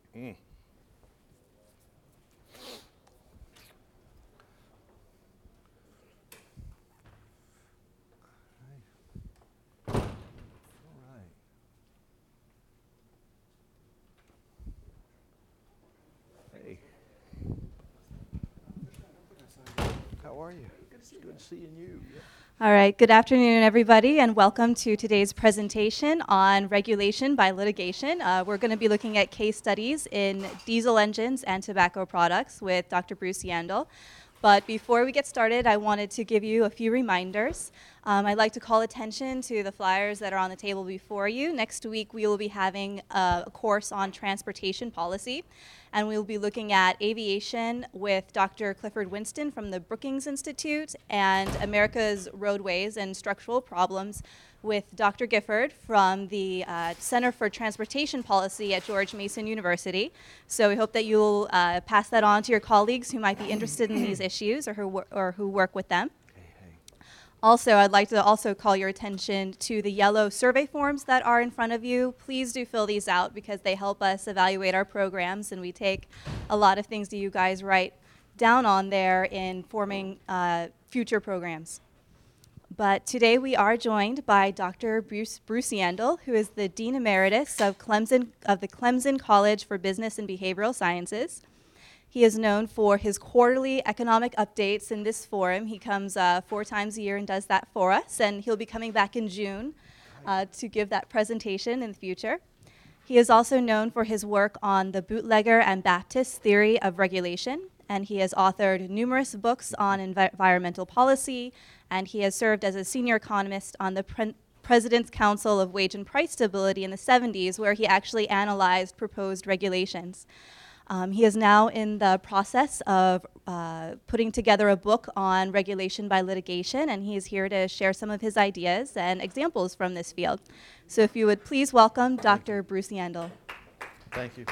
Mm. All right. Hey, how are you? It's good seeing you. Yeah. All right, good afternoon, everybody, and welcome to today's presentation on regulation by litigation. We're going to be looking at case studies in diesel engines and tobacco products with Dr. Bruce Yandel. But before we get started, I wanted to give you a few reminders. I'd like to call attention to the flyers that are on the table before you. Next week, we will be having a course on transportation policy, and we'll be looking at aviation with Dr. Clifford Winston from the Brookings Institute and America's Roadways and Structural Problems with Dr. Gifford from the Center for Transportation Policy at George Mason University. So we hope that you'll pass that on to your colleagues who might be interested in these issues or who work with them. Hey. Also, I'd like to also call your attention to the yellow survey forms that are in front of you. Please do fill these out because they help us evaluate our programs, and we take a lot of things that you guys write down on there in forming future programs. But today we are joined by Dr. Bruce Yandel, who is the Dean Emeritus of the Clemson College for Business and Behavioral Sciences. He is known for his quarterly economic updates in this forum. He comes 4 times a year and does that for us, and he'll be coming back in June to give that presentation in the future. He is also known for his work on the bootlegger and Baptist theory of regulation, and he has authored numerous books on environmental policy, and he has served as a senior economist on the President's Council of Wage and Price Stability in the 70s, where he actually analyzed proposed regulations. He is now in the process of putting together a book on regulation by litigation, and he is here to share some of his ideas and examples from this field. So if you would please welcome Dr. Bruce Yandel. Thank you.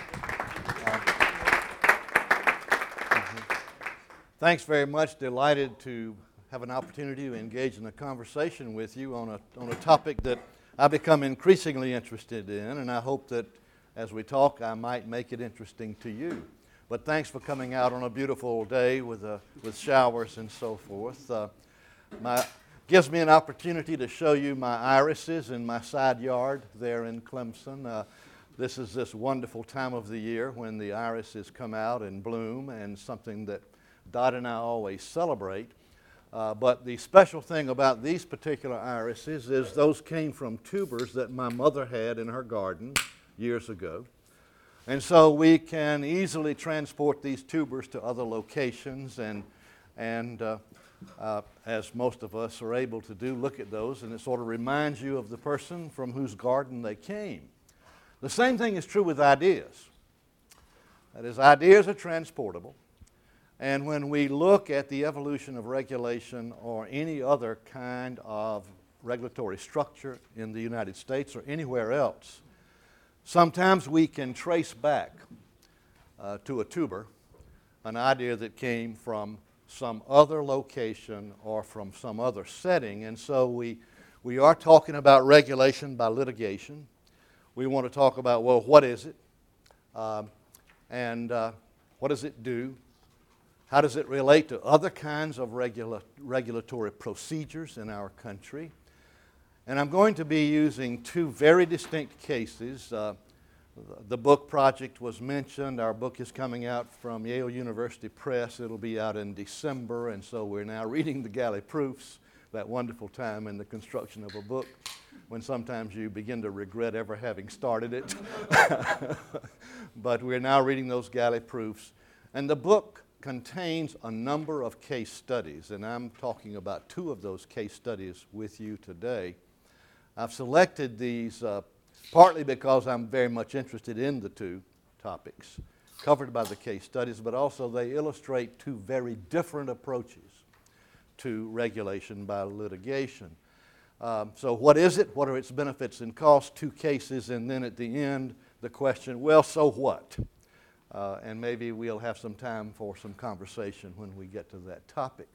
Thanks very much. Delighted to have an opportunity to engage in a conversation with you on a topic that I've become increasingly interested in, and I hope that as we talk, I might make it interesting to you. But thanks for coming out on a beautiful day with showers and so forth. Gives me an opportunity to show you my irises in my side yard there in Clemson. This is this wonderful time of the year when the irises come out and bloom, and something that Dot and I always celebrate. But the special thing about these particular irises is those came from tubers that my mother had in her garden years ago. And so we can easily transport these tubers to other locations, and as most of us are able to do, look at those, and it sort of reminds you of the person from whose garden they came. The same thing is true with ideas. That is, ideas are transportable, and when we look at the evolution of regulation or any other kind of regulatory structure in the United States or anywhere else, sometimes we can trace back to a tuber an idea that came from some other location or from some other setting. And so we are talking about regulation by litigation. We want to talk about, well, what is it? And what does it do? How does it relate to other kinds of regulatory procedures in our country? And I'm going to be using 2 very distinct cases. The book project was mentioned. Our book is coming out from Yale University Press. It'll be out in December, and so we're now reading the galley proofs, that wonderful time in the construction of a book when sometimes you begin to regret ever having started it. But we're now reading those galley proofs. And the book contains a number of case studies, and I'm talking about 2 of those case studies with you today. I've selected these partly because I'm very much interested in the 2 topics covered by the case studies, but also they illustrate 2 very different approaches to regulation by litigation. So what is it? What are its benefits and costs? 2 cases, and then at the end, the question, well, so what? And maybe we'll have some time for some conversation when we get to that topic.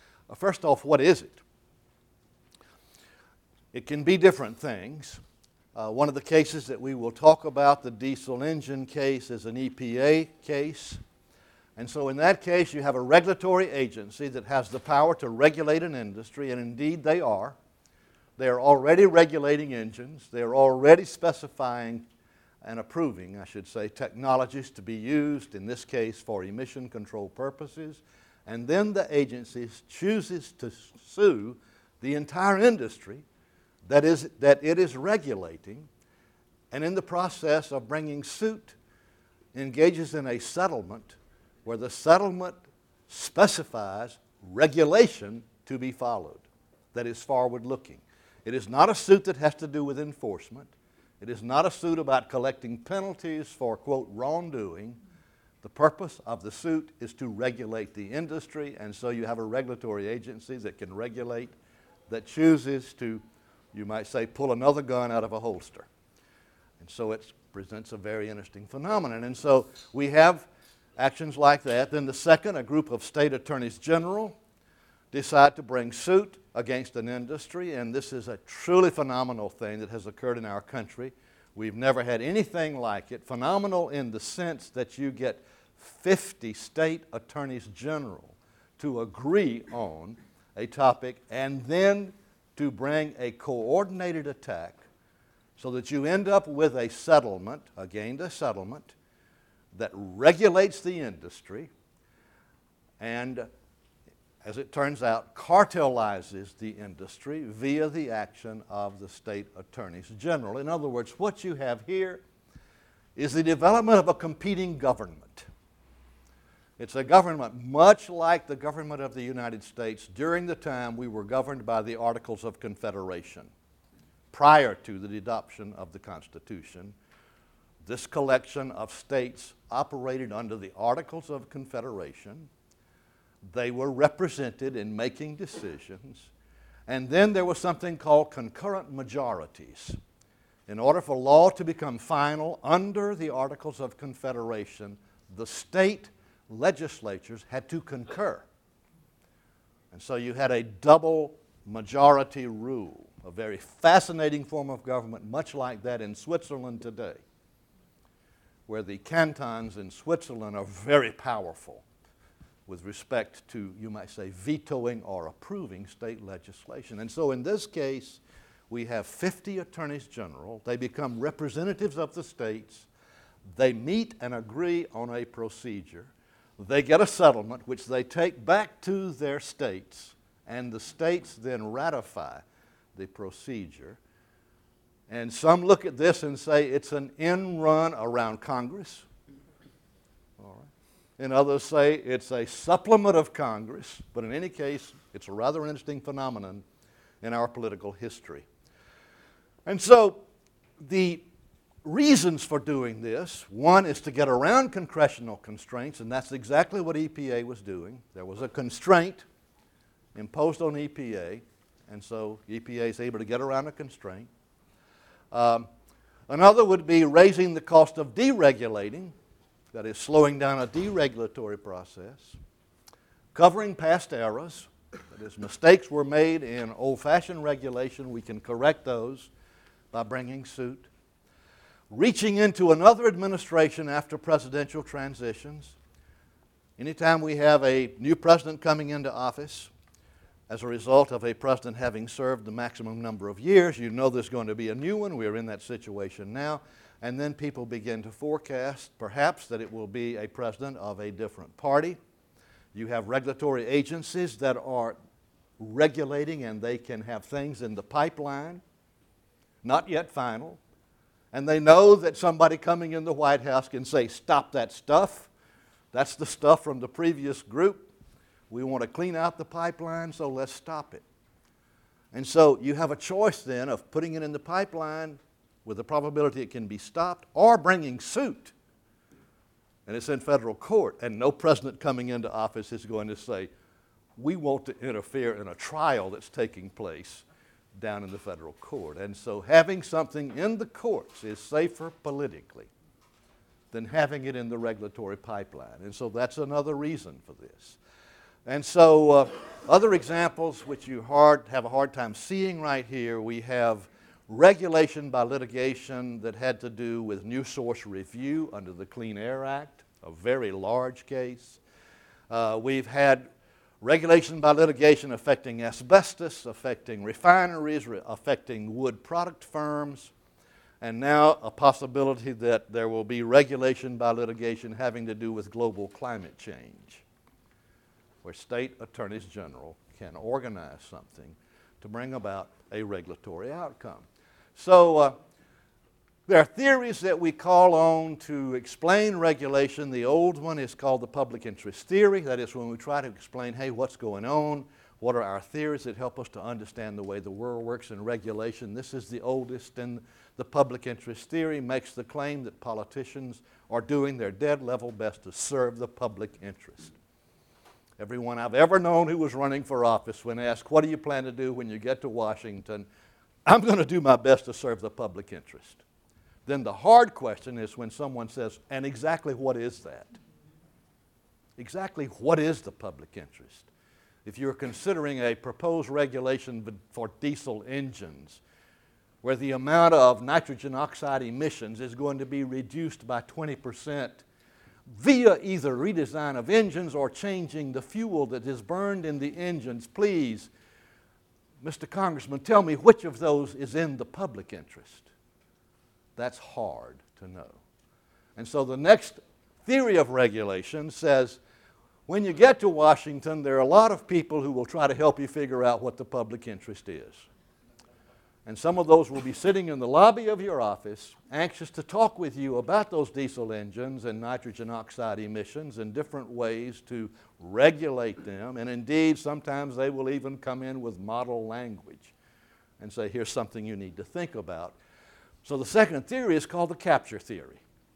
First off, what is it? It can be different things. One of the cases that we will talk about, the diesel engine case, is an EPA case. And so in that case, you have a regulatory agency that has the power to regulate an industry, and indeed they are. They are already regulating engines. They are already specifying and approving, I should say, technologies to be used, in this case, for emission control purposes. And then the agency chooses to sue the entire industry that it is regulating, and in the process of bringing suit, engages in a settlement where the settlement specifies regulation to be followed that is forward-looking. It is not a suit that has to do with enforcement. It is not a suit about collecting penalties for, quote, wrongdoing. The purpose of the suit is to regulate the industry, and so you have a regulatory agency that can regulate, that chooses to, you might say, pull another gun out of a holster. And so it presents a very interesting phenomenon. And so we have actions like that. Then the second, a group of state attorneys general decide to bring suit against an industry, and this is a truly phenomenal thing that has occurred in our country. We've never had anything like it. Phenomenal in the sense that you get 50 state attorneys general to agree on a topic and then to bring a coordinated attack so that you end up with a settlement, again a settlement, that regulates the industry and, as it turns out, cartelizes the industry via the action of the state attorneys general. In other words, what you have here is the development of a competing government. It's a government much like the government of the United States during the time we were governed by the Articles of Confederation. Prior to the adoption of the Constitution, this collection of states operated under the Articles of Confederation. They were represented in making decisions, and then there was something called concurrent majorities. In order for law to become final under the Articles of Confederation, the state legislatures had to concur. And so you had a double majority rule, a very fascinating form of government, much like that in Switzerland today, where the cantons in Switzerland are very powerful with respect to, you might say, vetoing or approving state legislation. And so in this case, we have 50 attorneys general. They become representatives of the states. They meet and agree on a procedure. They get a settlement which they take back to their states, and the states then ratify the procedure. And some look at this and say it's an end run around Congress. All right. And others say it's a supplement of Congress, but in any case, it's a rather interesting phenomenon in our political history. And so the reasons for doing this, one is to get around congressional constraints, and that's exactly what EPA was doing. There was a constraint imposed on EPA, and so EPA is able to get around a constraint. Another would be raising the cost of deregulating, that is, slowing down a deregulatory process. Covering past errors, that is, mistakes were made in old-fashioned regulation, we can correct those by bringing suit. Reaching into another administration after presidential transitions. Anytime we have a new president coming into office, as a result of a president having served the maximum number of years, you know there's going to be a new one. We're in that situation now. And then people begin to forecast, perhaps, that it will be a president of a different party. You have regulatory agencies that are regulating, and they can have things in the pipeline, not yet final. And they know that somebody coming in the White House can say, stop that stuff. That's the stuff from the previous group. We want to clean out the pipeline, so let's stop it. And so you have a choice then of putting it in the pipeline with the probability it can be stopped, or bringing suit. And it's in federal court, and no president coming into office is going to say, we want to interfere in a trial that's taking place down in the federal court. And so having something in the courts is safer politically than having it in the regulatory pipeline. And so that's another reason for this. And so other examples which you have a hard time seeing right here, we have regulation by litigation that had to do with new source review under the Clean Air Act, a very large case. We've had regulation by litigation affecting asbestos, affecting refineries, affecting wood product firms, and now a possibility that there will be regulation by litigation having to do with global climate change, where state attorneys general can organize something to bring about a regulatory outcome. So there are theories that we call on to explain regulation. The old one is called the public interest theory. That is when we try to explain, hey, what's going on? What are our theories that help us to understand the way the world works in regulation? This is the oldest, and the public interest theory makes the claim that politicians are doing their dead level best to serve the public interest. Everyone I've ever known who was running for office, when asked, what do you plan to do when you get to Washington? I'm going to do my best to serve the public interest. Then the hard question is when someone says, and exactly what is that? Exactly what is the public interest? If you're considering a proposed regulation for diesel engines, where the amount of nitrogen oxide emissions is going to be reduced by 20% via either redesign of engines or changing the fuel that is burned in the engines, please, Mr. Congressman, tell me which of those is in the public interest. That's hard to know. And so the next theory of regulation says, when you get to Washington, there are a lot of people who will try to help you figure out what the public interest is. And some of those will be sitting in the lobby of your office, anxious to talk with you about those diesel engines and nitrogen oxide emissions and different ways to regulate them. And indeed, sometimes they will even come in with model language and say, here's something you need to think about. So the second theory is called the capture theory.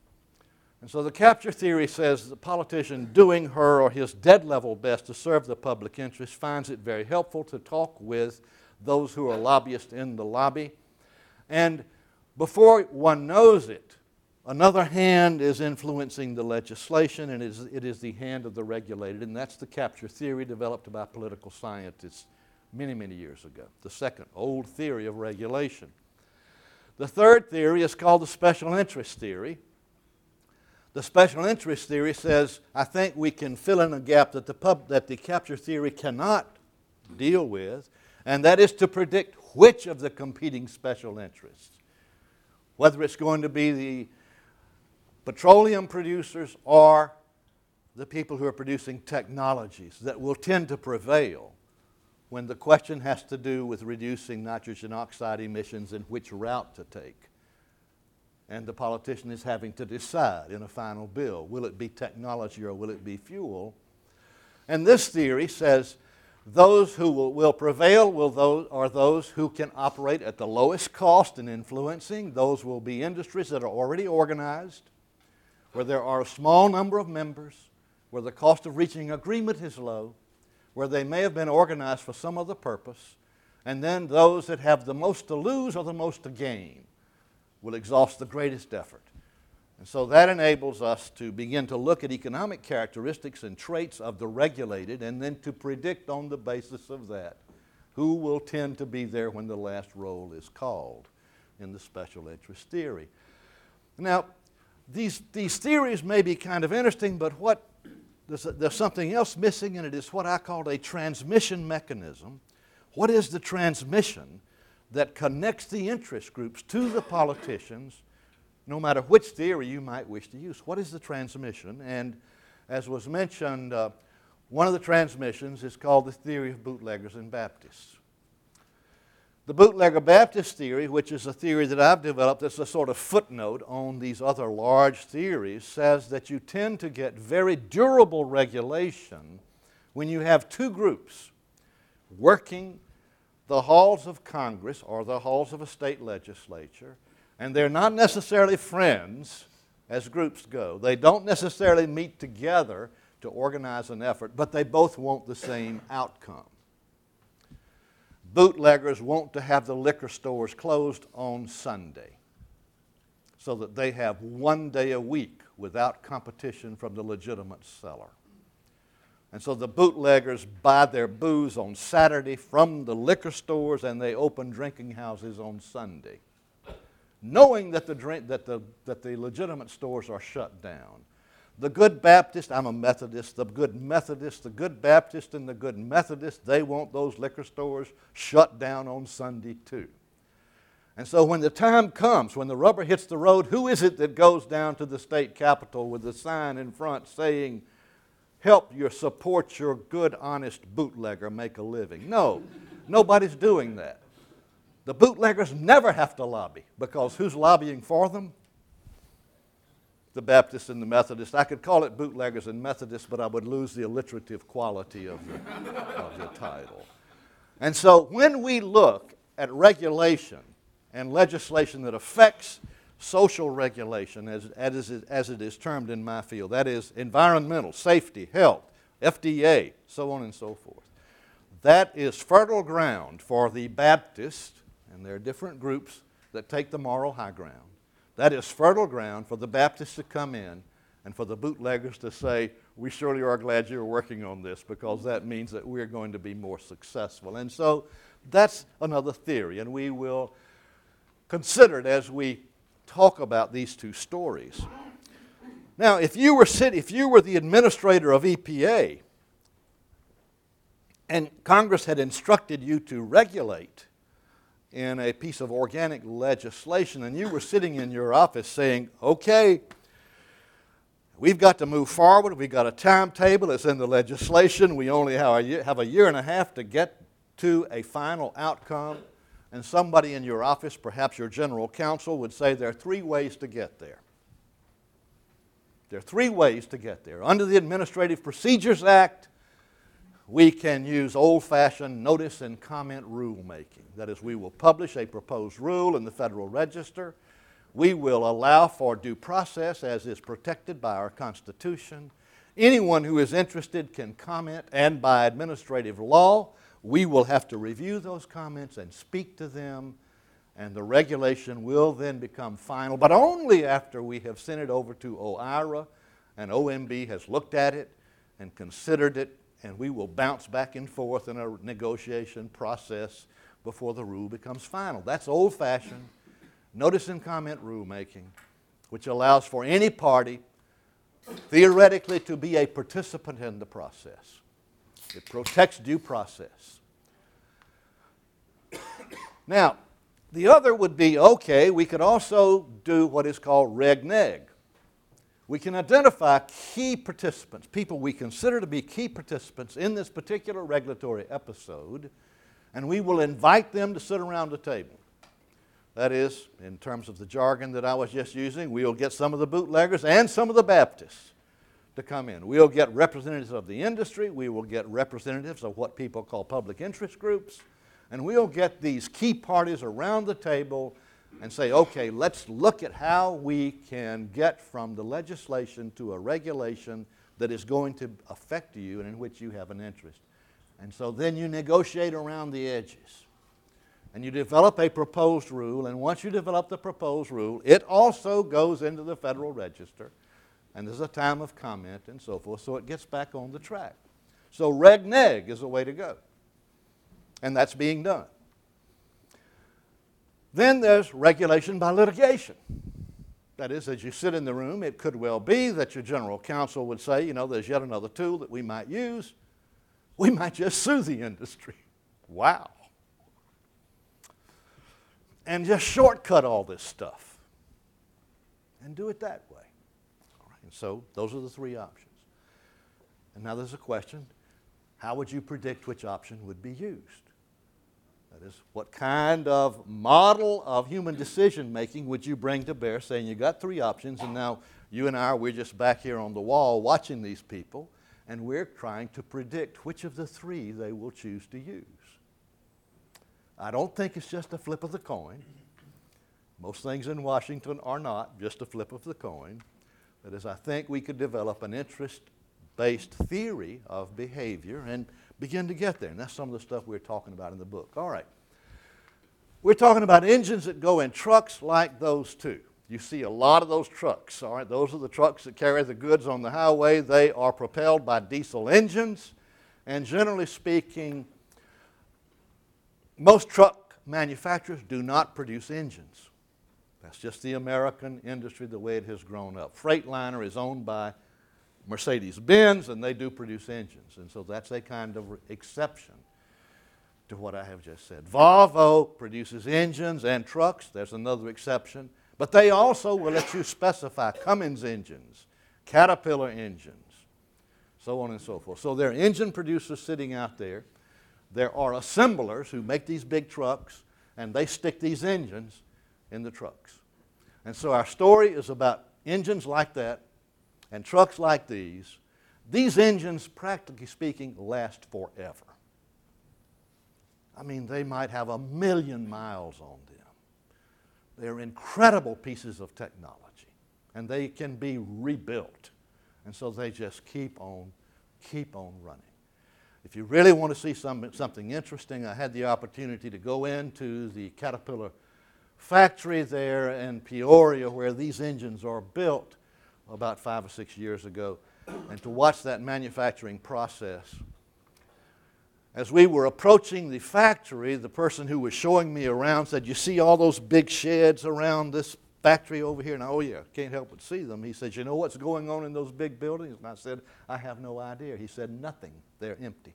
And so the capture theory says the politician doing her or his dead level best to serve the public interest finds it very helpful to talk with those who are lobbyists in the lobby. And before one knows it, another hand is influencing the legislation, and it is the hand of the regulated, and that's the capture theory developed by political scientists many, many years ago, the second old theory of regulation. The third theory is called the special interest theory. The special interest theory says, I think we can fill in a gap that the capture theory cannot deal with, and that is to predict which of the competing special interests, whether it's going to be the petroleum producers or the people who are producing technologies that will tend to prevail when the question has to do with reducing nitrogen oxide emissions and which route to take. And the politician is having to decide in a final bill, will it be technology or will it be fuel? And this theory says those who will prevail are those who can operate at the lowest cost in influencing. Those will be industries that are already organized, where there are a small number of members, where the cost of reaching agreement is low, where they may have been organized for some other purpose, and then those that have the most to lose or the most to gain will exhaust the greatest effort. And so that enables us to begin to look at economic characteristics and traits of the regulated and then to predict on the basis of that who will tend to be there when the last roll is called in the special interest theory. Now, these theories may be kind of interesting, but there's something else missing, and it is what I call a transmission mechanism. What is the transmission that connects the interest groups to the politicians, no matter which theory you might wish to use? What is the transmission? And as was mentioned, one of the transmissions is called the theory of bootleggers and Baptists. The bootlegger Baptist theory, which is a theory that I've developed that's a sort of footnote on these other large theories, says that you tend to get very durable regulation when you have two groups working the halls of Congress or the halls of a state legislature, and they're not necessarily friends as groups go. They don't necessarily meet together to organize an effort, but they both want the same outcome. Bootleggers want to have the liquor stores closed on Sunday so that they have one day a week without competition from the legitimate seller. And so the bootleggers buy their booze on Saturday from the liquor stores, and they open drinking houses on Sunday, knowing that the legitimate stores are shut down. The Good Baptist, I'm a Methodist, the Good Methodist, the Good Baptist and the Good Methodist, they want those liquor stores shut down on Sunday too. And so when the time comes, when the rubber hits the road, who is it that goes down to the state capitol with a sign in front saying, support your good, honest bootlegger make a living? No, nobody's doing that. The bootleggers never have to lobby, because who's lobbying for them? The Baptists and the Methodists. I could call it bootleggers and Methodists, but I would lose the alliterative quality of the title. And so when we look at regulation and legislation that affects social regulation, as it is termed in my field, that is environmental, safety, health, FDA, so on and so forth, that is fertile ground for the Baptist, and there are different groups that take the moral high ground. That is fertile ground for the Baptists to come in and for the bootleggers to say, we surely are glad you're working on this, because that means that we're going to be more successful. And so that's another theory, and we will consider it as we talk about these two stories. Now, if you were the administrator of EPA, and Congress had instructed you to regulate in a piece of organic legislation, and you were sitting in your office saying, okay, we've got to move forward, we've got a timetable, it's in the legislation, we only have a year and a half to get to a final outcome, and somebody in your office, perhaps your general counsel, would say there are 3 ways to get there. There are 3 ways to get there. Under the Administrative Procedures Act, we can use old-fashioned notice and comment rulemaking. That is, we will publish a proposed rule in the Federal Register. We will allow for due process as is protected by our Constitution. Anyone who is interested can comment, and by administrative law, we will have to review those comments and speak to them, and the regulation will then become final, but only after we have sent it over to OIRA, and OMB has looked at it and considered it, and we will bounce back and forth in a negotiation process before the rule becomes final. That's old-fashioned notice and comment rulemaking, which allows for any party theoretically to be a participant in the process. It protects due process. Now, the other would be, okay, we could also do what is called reg-neg. We can identify key participants, people we consider to be key participants in this particular regulatory episode, and we will invite them to sit around the table. That is, in terms of the jargon that I was just using, we will get some of the bootleggers and some of the Baptists to come in. We'll get representatives of the industry, we will get representatives of what people call public interest groups, and we'll get these key parties around the table and say, okay, let's look at how we can get from the legislation to a regulation that is going to affect you and in which you have an interest. And so then you negotiate around the edges. And you develop a proposed rule, and once you develop the proposed rule, it also goes into the Federal Register, and there's a time of comment and so forth, so it gets back on the track. So reg-neg is the way to go, and that's being done. Then there's regulation by litigation. That is, as you sit in the room, it could well be that your general counsel would say, you know, there's yet another tool that we might use. We might just sue the industry. Wow. And just shortcut all this stuff and do it that way. All right. And so those are the 3 options. And now there's a question, how would you predict which option would be used? That is, what kind of model of human decision making would you bring to bear, saying you got 3 options, and now you and I, we're just back here on the wall watching these people, and we're trying to predict which of the 3 they will choose to use. I don't think it's just a flip of the coin. Most things in Washington are not just a flip of the coin. That is, I think we could develop an interest-based theory of behavior and begin to get there. And that's some of the stuff we're talking about in the book. All right. We're talking about engines that go in trucks like those 2. You see a lot of those trucks, all right? Those are the trucks that carry the goods on the highway. They are propelled by diesel engines, and generally speaking, most truck manufacturers do not produce engines. That's just the American industry, the way it has grown up. Freightliner is owned by Mercedes-Benz, and they do produce engines, and so that's a kind of exception to what I have just said. Volvo produces engines and trucks. There's another exception. But they also will let you specify Cummins engines, Caterpillar engines, so on and so forth. So there are engine producers sitting out there. There are assemblers who make these big trucks, and they stick these engines in the trucks. And so our story is about engines like that and trucks like these. These engines, practically speaking, last forever. I mean, they might have 1,000,000 miles on them. They're incredible pieces of technology, and they can be rebuilt. And so they just keep on running. If you really want to see something interesting, I had the opportunity to go into the Caterpillar factory there in Peoria where these engines are built about 5 or 6 years ago, and to watch that manufacturing process. As we were approaching the factory, the person who was showing me around said, "You see all those big sheds around this factory over here?" And oh yeah, can't help but see them. He said, "You know what's going on in those big buildings?" And I said, "I have no idea." He said, "Nothing. They're empty.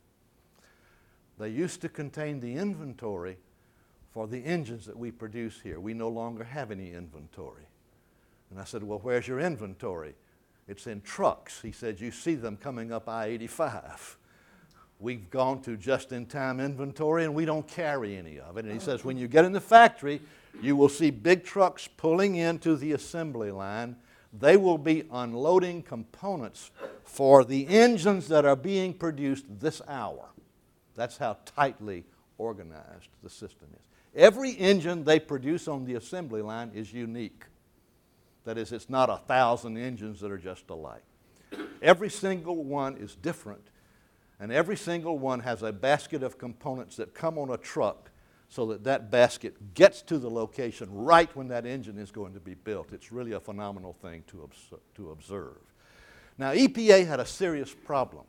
They used to contain the inventory for the engines that we produce here. We no longer have any inventory." And I said, "Well, where's your inventory?" "It's in trucks." He said, "You see them coming up I-85. We've gone to just-in-time inventory, and we don't carry any of it." And he says, "When you get in the factory, you will see big trucks pulling into the assembly line. They will be unloading components for the engines that are being produced this hour." That's how tightly organized the system is. Every engine they produce on the assembly line is unique. That is, it's not 1,000 engines that are just alike. Every single one is different. And every single one has a basket of components that come on a truck so that that basket gets to the location right when that engine is going to be built. It's really a phenomenal thing to observe. Now, EPA had a serious problem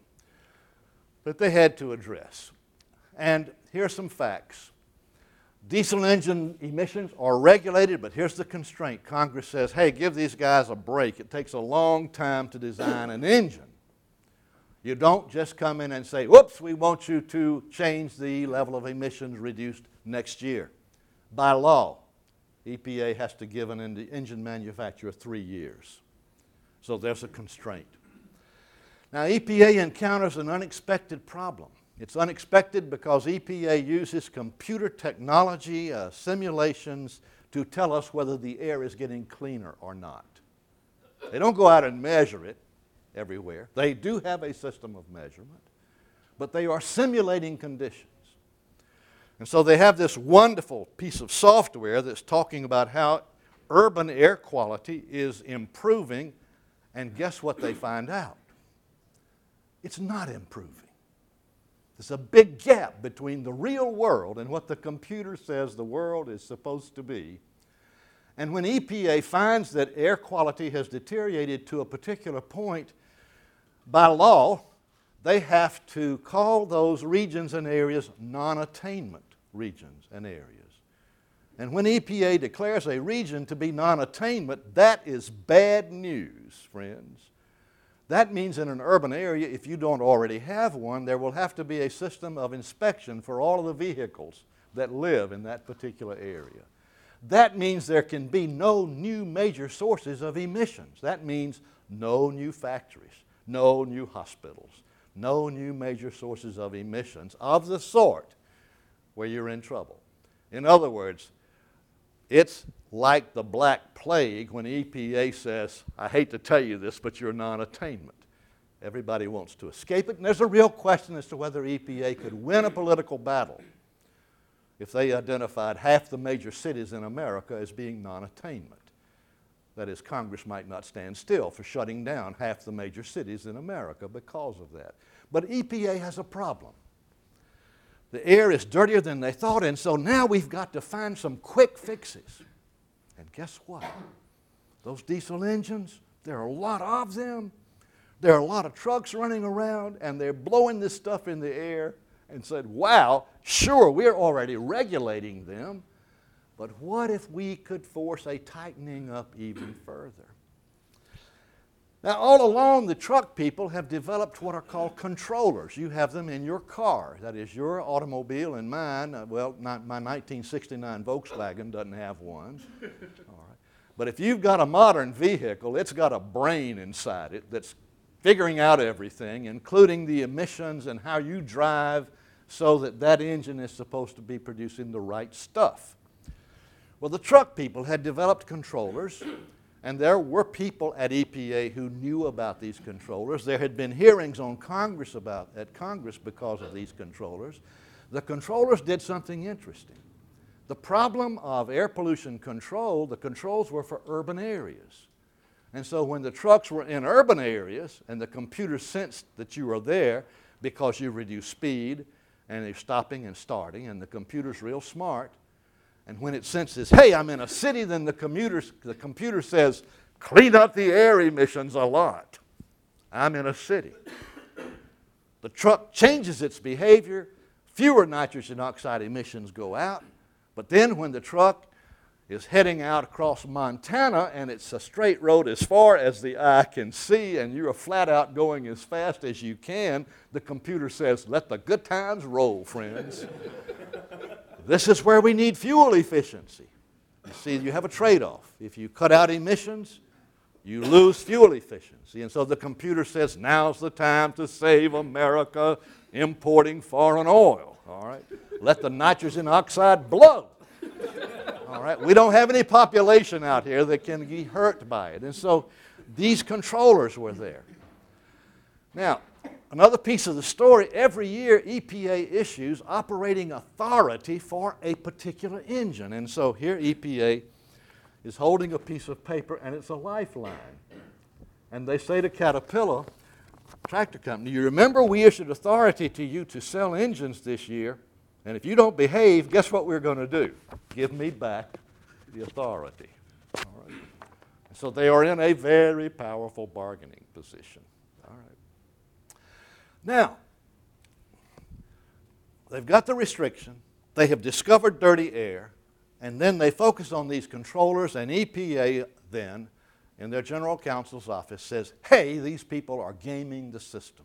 that they had to address. And here are some facts. Diesel engine emissions are regulated, but here's the constraint. Congress says, hey, give these guys a break. It takes a long time to design an engine. You don't just come in and say, whoops, we want you to change the level of emissions reduced next year. By law, EPA has to give an engine manufacturer 3 years. So there's a constraint. Now, EPA encounters an unexpected problem. It's unexpected because EPA uses computer technology, simulations, to tell us whether the air is getting cleaner or not. They don't go out and measure it everywhere. They do have a system of measurement, but they are simulating conditions. And so they have this wonderful piece of software that's talking about how urban air quality is improving, and guess what they find out? It's not improving. There's a big gap between the real world and what the computer says the world is supposed to be. And when EPA finds that air quality has deteriorated to a particular point, by law, they have to call those regions and areas non-attainment regions and areas. And when EPA declares a region to be non-attainment, that is bad news, friends. That means in an urban area, if you don't already have one, there will have to be a system of inspection for all of the vehicles that live in that particular area. That means there can be no new major sources of emissions. That means no new factories, no new hospitals, no new major sources of emissions of the sort where you're in trouble. In other words, it's like the Black Plague when EPA says, I hate to tell you this, but you're non-attainment. Everybody wants to escape it, and there's a real question as to whether EPA could win a political battle if they identified half the major cities in America as being non-attainment. That is, Congress might not stand still for shutting down half the major cities in America because of that. But EPA has a problem. The air is dirtier than they thought, and so now we've got to find some quick fixes. And guess what? Those diesel engines, there are a lot of them. There are a lot of trucks running around, and they're blowing this stuff in the air, and said, wow, sure, we're already regulating them, but what if we could force a tightening up even further? Now, all along, the truck people have developed what are called controllers. You have them in your car. That is, your automobile and mine. Well, not my 1969 Volkswagen doesn't have one. All right. But if you've got a modern vehicle, it's got a brain inside it that's figuring out everything, including the emissions and how you drive, so that that engine is supposed to be producing the right stuff. Well, the truck people had developed controllers, and there were people at EPA who knew about these controllers. There had been hearings on Congress at Congress because of these controllers. The controllers did something interesting. The problem of air pollution control, the controls were for urban areas. And so when the trucks were in urban areas and the computer sensed that you were there because you reduced speed, and they're stopping and starting, and the computer's real smart. And when it senses, hey, I'm in a city, then the computer says, clean up the air emissions a lot. I'm in a city. The truck changes its behavior, fewer nitrogen oxide emissions go out, but then when the truck is heading out across Montana and it's a straight road as far as the eye can see, and you're flat out going as fast as you can, the computer says, let the good times roll, friends. This is where we need fuel efficiency. You see, you have a trade-off. If you cut out emissions, you lose fuel efficiency. And so the computer says, now's the time to save America importing foreign oil. All right? Let the nitrogen oxide blow. All right? We don't have any population out here that can be hurt by it. And so these controllers were there. Now, another piece of the story, every year EPA issues operating authority for a particular engine. And so here EPA is holding a piece of paper, and it's a lifeline. And they say to Caterpillar Tractor Company, you remember we issued authority to you to sell engines this year, and if you don't behave, guess what we're going to do? Give me back the authority. All right. So they are in a very powerful bargaining position. All right. Now, they've got the restriction, they have discovered dirty air, and then they focus on these controllers, and EPA then, in their general counsel's office, says, hey, these people are gaming the system.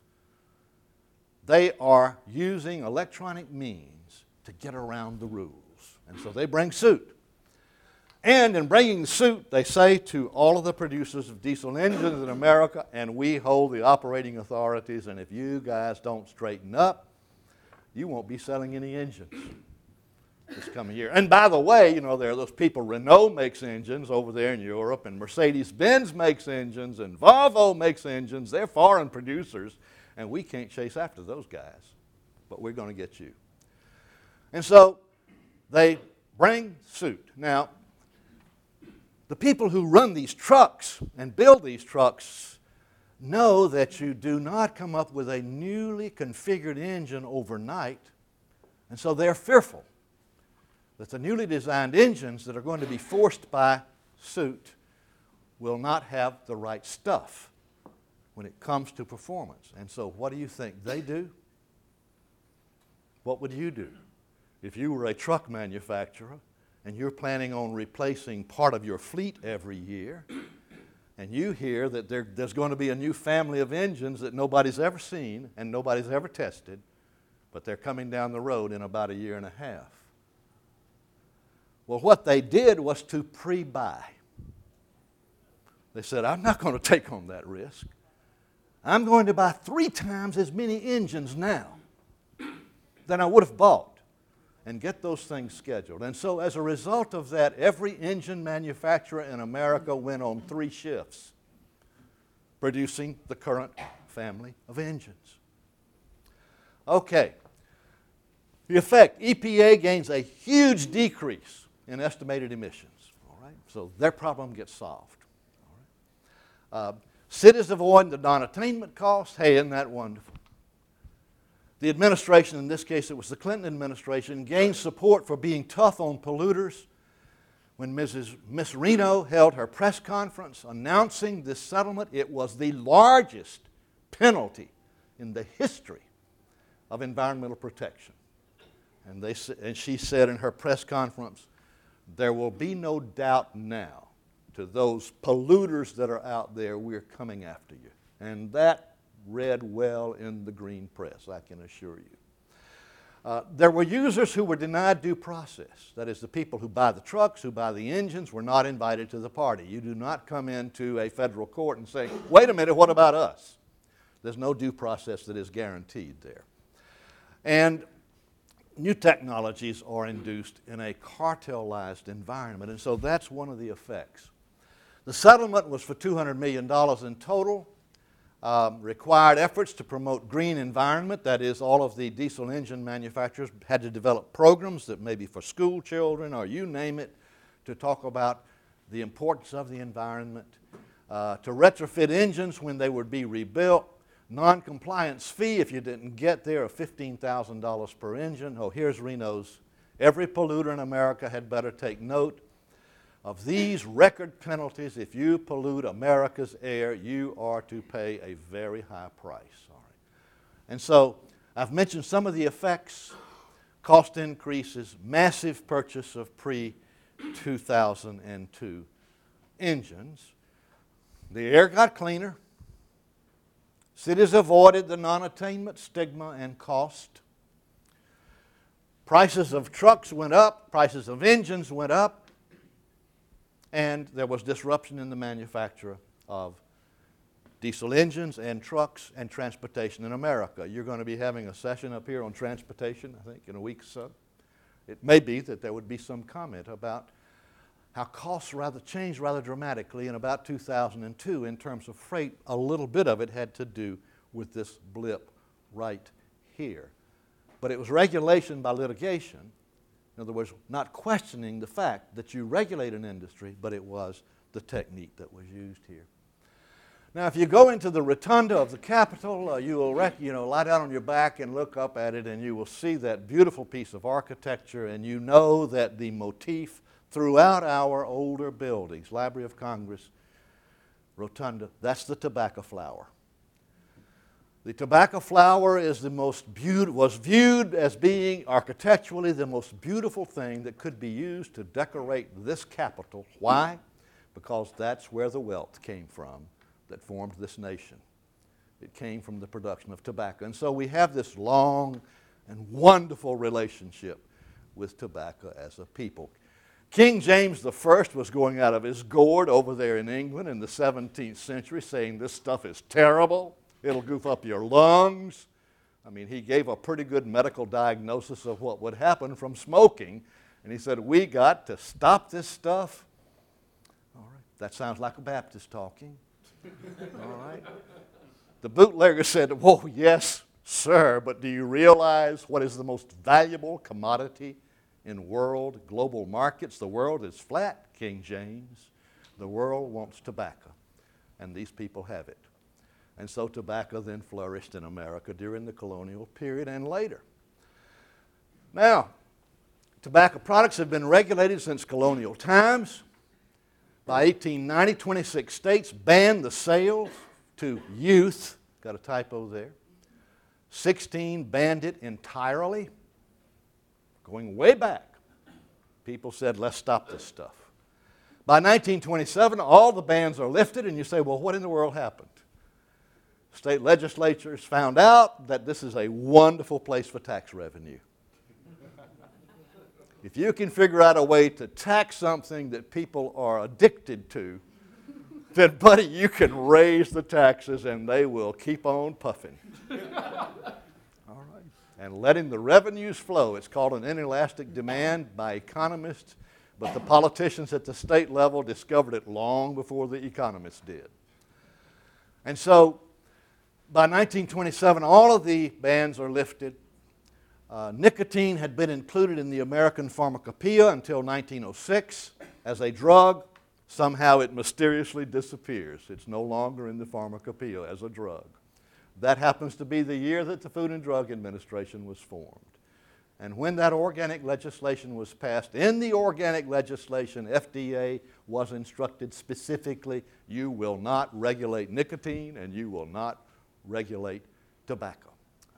They are using electronic means to get around the rules. And so they bring suit. And in bringing suit, they say to all of the producers of diesel engines in America, and we hold the operating authorities, and if you guys don't straighten up, you won't be selling any engines this coming year. And by the way, you know, there are those people, Renault makes engines over there in Europe, and Mercedes-Benz makes engines, and Volvo makes engines. They're foreign producers, and we can't chase after those guys, but we're going to get you. And so they bring suit. Now, the people who run these trucks and build these trucks know that you do not come up with a newly configured engine overnight, and so they're fearful that the newly designed engines that are going to be forced by suit will not have the right stuff when it comes to performance. And so what do you think they do? What would you do if you were a truck manufacturer and you're planning on replacing part of your fleet every year, and you hear that there's going to be a new family of engines that nobody's ever seen and nobody's ever tested, but they're coming down the road in about a year and a half? Well, what they did was to pre-buy. They said, I'm not going to take on that risk. I'm going to buy 3 times as many engines now than I would have bought and get those things scheduled. And so as a result of that, every engine manufacturer in America went on 3 shifts producing the current family of engines. Okay. The effect, EPA gains a huge decrease in estimated emissions. All right? So their problem gets solved. All right? Cities avoid the non-attainment costs. Hey, isn't that wonderful? The administration, in this case it was the Clinton administration, gained support for being tough on polluters when Miss Reno held her press conference announcing this settlement, it was the largest penalty in the history of environmental protection. And she said in her press conference, there will be no doubt now to those polluters that are out there, we're coming after you. And that read well in the green press, I can assure you. There were users who were denied due process. That is, the people who buy the trucks, who buy the engines, were not invited to the party. You do not come into a federal court and say, wait a minute, what about us? There's no due process that is guaranteed there. And new technologies are induced in a cartelized environment, and so that's one of the effects. The settlement was for $200 million in total, required efforts to promote green environment. That is, all of the diesel engine manufacturers had to develop programs that maybe for school children or you name it, to talk about the importance of the environment, to retrofit engines when they would be rebuilt, non-compliance fee if you didn't get there of $15,000 per engine. Oh, here's Reno's. Every polluter in America had better take note of these record penalties. If you pollute America's air, you are to pay a very high price. All right. And so I've mentioned some of the effects, cost increases, massive purchase of pre-2002 engines. The air got cleaner. Cities avoided the non-attainment stigma and cost. Prices of trucks went up, prices of engines went up, and there was disruption in the manufacture of diesel engines and trucks and transportation in America. You're going to be having a session up here on transportation, I think, in a week or so. It may be that there would be some comment about how costs changed rather dramatically in about 2002 in terms of freight. A little bit of it had to do with this blip right here. But it was regulation by litigation. In other words, not questioning the fact that you regulate an industry, but it was the technique that was used here. Now, if you go into the rotunda of the Capitol, you will lie down on your back and look up at it, and you will see that beautiful piece of architecture, and you know that the motif throughout our older buildings, Library of Congress, Rotunda, that's the tobacco flower. The tobacco flower is was viewed as being architecturally the most beautiful thing that could be used to decorate this Capitol. Why? Because that's where the wealth came from that formed this nation. It came from the production of tobacco. And so we have this long and wonderful relationship with tobacco as a people. King James I was going out of his gourd over there in England in the 17th century saying this stuff is terrible, it'll goof up your lungs. I mean, he gave a pretty good medical diagnosis of what would happen from smoking, and he said, we got to stop this stuff. All right, that sounds like a Baptist talking. All right. The bootlegger said, whoa, yes, sir, but do you realize what is the most valuable commodity in world global markets? The world is flat, King James. The world wants tobacco, and these people have it. And so tobacco then flourished in America during the colonial period and later. Now, tobacco products have been regulated since colonial times. By 1890, 26 states banned the sale to youth. Got a typo there. 16 banned it entirely. Going way back, people said, let's stop this stuff. By 1927, all the bans are lifted, and you say, well, what in the world happened? State legislatures found out that this is a wonderful place for tax revenue. If you can figure out a way to tax something that people are addicted to, then, buddy, you can raise the taxes and they will keep on puffing. All right. And letting the revenues flow. It's called an inelastic demand by economists, but the politicians at the state level discovered it long before the economists did. And so, by 1927, all of the bans are lifted. Nicotine had been included in the American Pharmacopoeia until 1906 as a drug. Somehow it mysteriously disappears. It's no longer in the Pharmacopoeia as a drug. That happens to be the year that the Food and Drug Administration was formed. And when that organic legislation was passed, in the organic legislation, FDA was instructed specifically, you will not regulate nicotine and you will not regulate tobacco.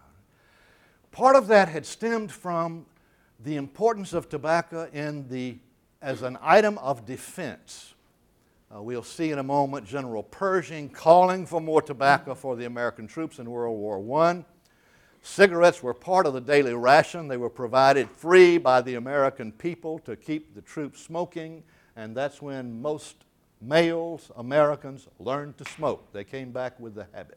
Part of that had stemmed from the importance of tobacco as an item of defense. We'll see in a moment General Pershing calling for more tobacco for the American troops in World War I. Cigarettes were part of the daily ration. They were provided free by the American people to keep the troops smoking, and that's when most males, Americans, learned to smoke. They came back with the habit.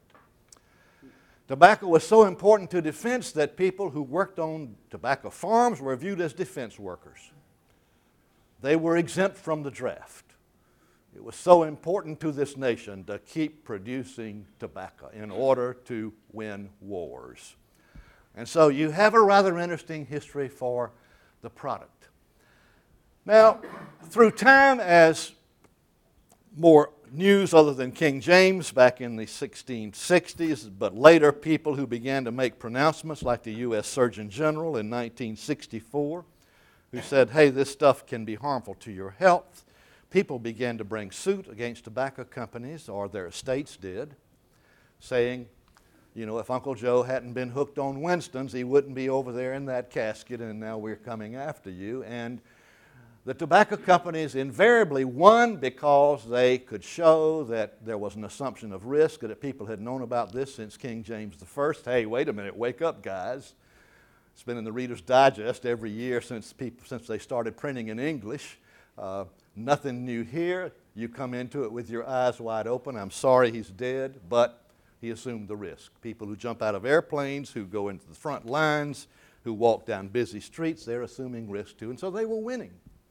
Tobacco was so important to defense that people who worked on tobacco farms were viewed as defense workers. They were exempt from the draft. It was so important to this nation to keep producing tobacco in order to win wars. And so you have a rather interesting history for the product. Now, through time, as more news other than King James back in the 1660s, but later people who began to make pronouncements like the U.S. Surgeon General in 1964, who said, hey, this stuff can be harmful to your health. People began to bring suit against tobacco companies, or their estates did, saying, you know, if Uncle Joe hadn't been hooked on Winston's, he wouldn't be over there in that casket, and now we're coming after you. And the tobacco companies invariably won because they could show that there was an assumption of risk, that people had known about this since King James I. Hey, wait a minute, wake up, guys. It's been in the Reader's Digest every year since they started printing in English. Nothing new here. You come into it with your eyes wide open. I'm sorry he's dead, but he assumed the risk. People who jump out of airplanes, who go into the front lines, who walk down busy streets, they're assuming risk too, and so they were winning.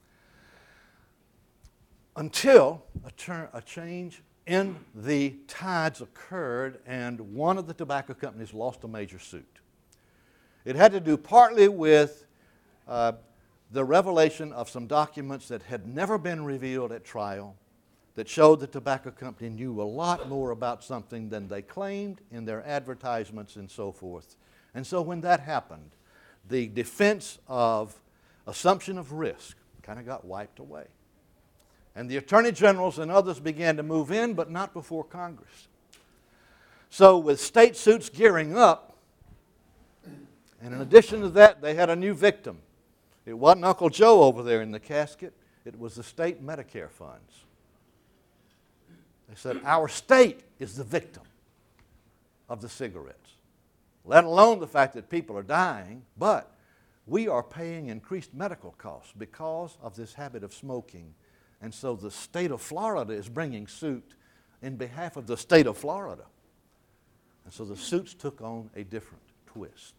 Until a change in the tides occurred and one of the tobacco companies lost a major suit. It had to do partly with the revelation of some documents that had never been revealed at trial that showed the tobacco company knew a lot more about something than they claimed in their advertisements and so forth. And so when that happened, the defense of assumption of risk kind of got wiped away. And the attorney generals and others began to move in, but not before Congress. So with state suits gearing up, and in addition to that, they had a new victim. It wasn't Uncle Joe over there in the casket. It was the state Medicare funds. They said, our state is the victim of the cigarettes, let alone the fact that people are dying, but we are paying increased medical costs because of this habit of smoking. And so the state of Florida is bringing suit in behalf of the state of Florida. And so the suits took on a different twist.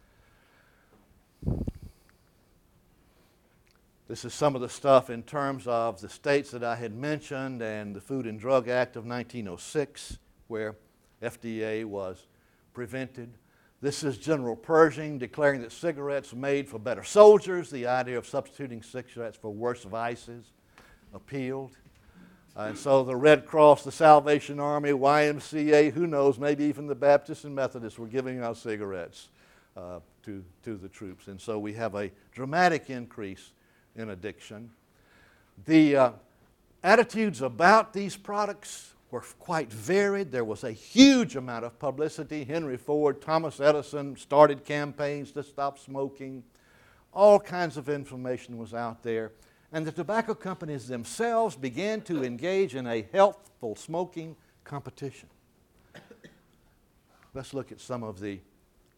This is some of the stuff in terms of the states that I had mentioned and the Food and Drug Act of 1906, where FDA was prevented. This is General Pershing declaring that cigarettes made for better soldiers. The idea of substituting cigarettes for worse vices appealed. And so the Red Cross, the Salvation Army, YMCA, who knows, maybe even the Baptists and Methodists were giving out cigarettes to the troops. And so we have a dramatic increase in addiction. The attitudes about these products were quite varied. There was a huge amount of publicity. Henry Ford, Thomas Edison started campaigns to stop smoking. All kinds of information was out there. And the tobacco companies themselves began to engage in a healthful smoking competition. Let's look at some of the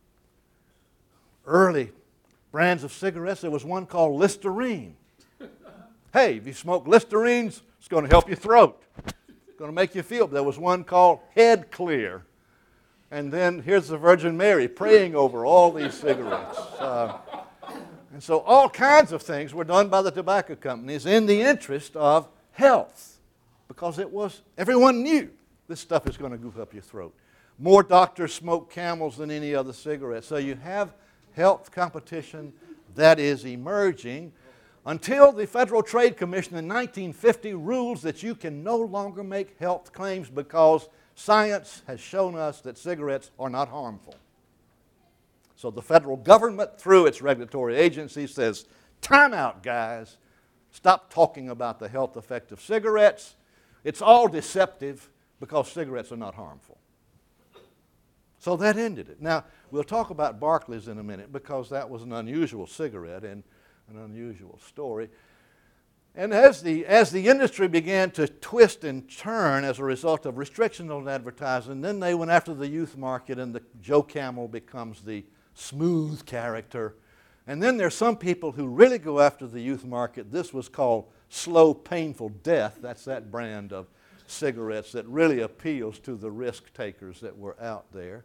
early brands of cigarettes. There was one called Listerine. Hey, if you smoke Listerines, it's going to help your throat. It's going to make you feel. There was one called Head Clear. And then here's the Virgin Mary praying over all these cigarettes. And so all kinds of things were done by the tobacco companies in the interest of health, because everyone knew this stuff is going to goof up your throat. More doctors smoke Camels than any other cigarette. So you have health competition that is emerging until the Federal Trade Commission in 1950 rules that you can no longer make health claims because science has shown us that cigarettes are not harmful. So the federal government, through its regulatory agency, says, time out, guys. Stop talking about the health effect of cigarettes. It's all deceptive because cigarettes are not harmful. So that ended it. Now, we'll talk about Barclays in a minute because that was an unusual cigarette and an unusual story. And as the industry began to twist and turn as a result of restrictions on advertising, then they went after the youth market, and Joe Camel becomes the smooth character. And then there's some people who really go after the youth market. This was called slow, painful death. That's that brand of cigarettes that really appeals to the risk takers that were out there.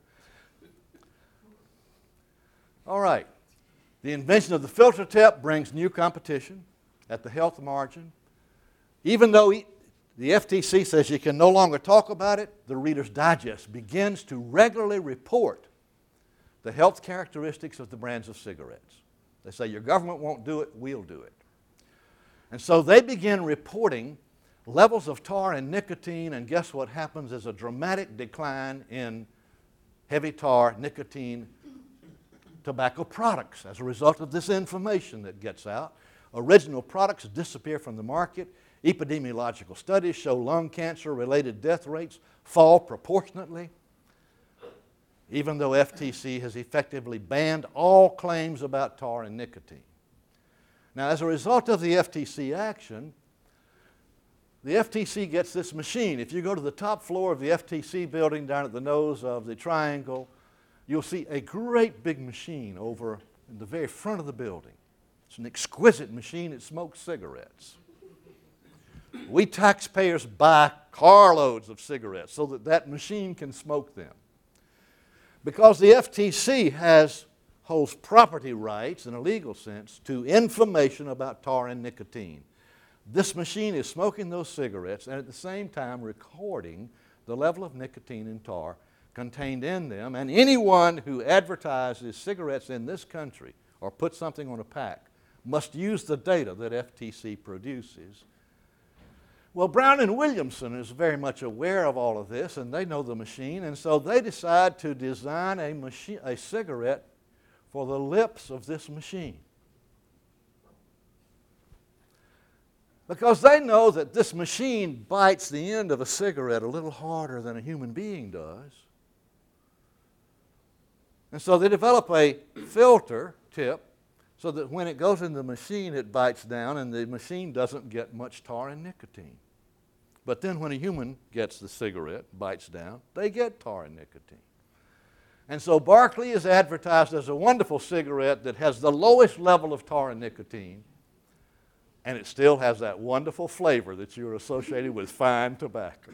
All right. The invention of the filter tip brings new competition at the health margin. Even though the FTC says you can no longer talk about it, the Reader's Digest begins to regularly report the health characteristics of the brands of cigarettes. They say your government won't do it, we'll do it. And so they begin reporting levels of tar and nicotine, and guess what happens? There's a dramatic decline in heavy tar, nicotine, tobacco products as a result of this information that gets out. Original products disappear from the market. Epidemiological studies show lung cancer-related death rates fall proportionately, even though FTC has effectively banned all claims about tar and nicotine. Now, as a result of the FTC action, the FTC gets this machine. If you go to the top floor of the FTC building down at the nose of the triangle, you'll see a great big machine over in the very front of the building. It's an exquisite machine. It smokes cigarettes. We taxpayers buy carloads of cigarettes so that that machine can smoke them. Because the FTC holds property rights in a legal sense to information about tar and nicotine. This machine is smoking those cigarettes and at the same time recording the level of nicotine and tar contained in them, and anyone who advertises cigarettes in this country or puts something on a pack must use the data that FTC produces. Well, Brown and Williamson is very much aware of all of this, and they know the machine, and so they decide to design a cigarette for the lips of this machine. Because they know that this machine bites the end of a cigarette a little harder than a human being does. And so they develop a filter tip so that when it goes in the machine, it bites down and the machine doesn't get much tar and nicotine. But then when a human gets the cigarette, bites down, they get tar and nicotine. And so Barkley is advertised as a wonderful cigarette that has the lowest level of tar and nicotine, and it still has that wonderful flavor that you're associated with fine tobacco.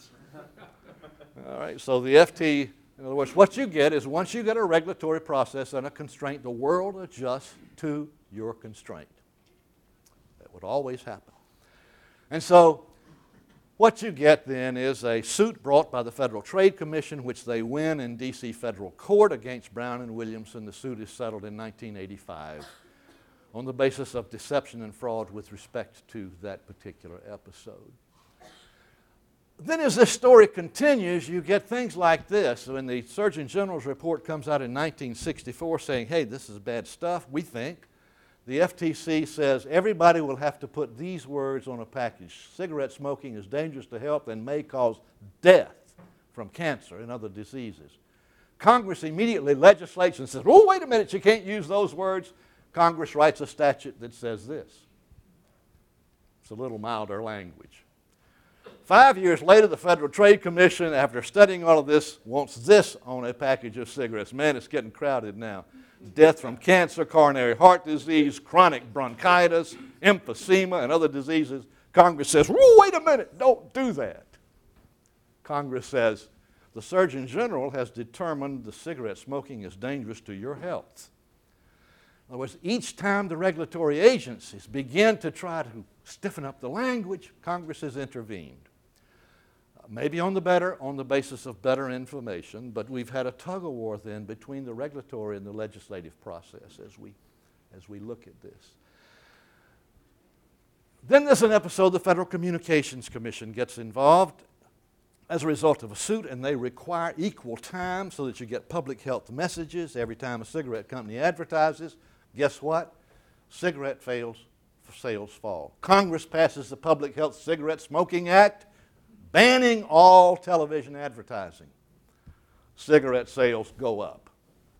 All right, so the FT, in other words, what you get is once you get a regulatory process and a constraint, the world adjusts to your constraint. That would always happen. And so what you get then is a suit brought by the Federal Trade Commission, which they win in D.C. federal court against Brown and Williamson. The suit is settled in 1985 on the basis of deception and fraud with respect to that particular episode. Then as this story continues, you get things like this. When the Surgeon General's report comes out in 1964 saying, hey, this is bad stuff, we think, the FTC says everybody will have to put these words on a package. Cigarette smoking is dangerous to health and may cause death from cancer and other diseases. Congress immediately legislates and says, oh, wait a minute, you can't use those words. Congress writes a statute that says this. It's a little milder language. 5 years later, the Federal Trade Commission, after studying all of this, wants this on a package of cigarettes. Man, it's getting crowded now. Death from cancer, coronary heart disease, chronic bronchitis, emphysema, and other diseases. Congress says, whoa, wait a minute, don't do that. Congress says, the Surgeon General has determined the cigarette smoking is dangerous to your health. In other words, each time the regulatory agencies begin to try to stiffen up the language, Congress has intervened. Maybe on the basis of better information, but we've had a tug-of-war then between the regulatory and the legislative process as we look at this. Then there's an episode the Federal Communications Commission gets involved. as a result of a suit, and they require equal time so that you get public health messages every time a cigarette company advertises. Guess what? Cigarette sales fall. Congress passes the Public Health Cigarette Smoking Act, banning all television advertising. Cigarette sales go up.